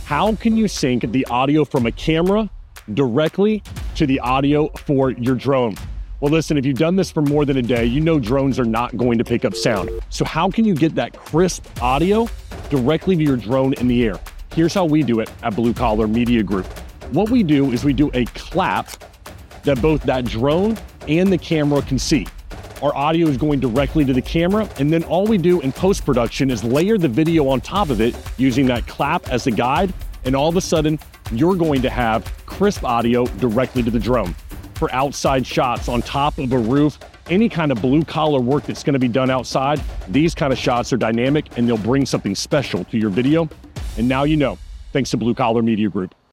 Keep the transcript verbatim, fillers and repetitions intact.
How can you sync the audio from a camera directly to the audio for your drone? Well, listen, if you've done this for more than a day, you know drones are not going to pick up sound. So how can you get that crisp audio directly to your drone in the air? Here's how we do it at Blue Collar Media Group. What we do is we do a clap that both that drone and the camera can see. Our audio is going directly to the camera, and then all we do in post-production is layer the video on top of it using that clap as a guide, and all of a sudden, you're going to have crisp audio directly to the drone. For outside shots on top of a roof, any kind of blue-collar work that's going to be done outside, these kind of shots are dynamic, and they'll bring something special to your video. And now you know, thanks to Blue Collar Media Group.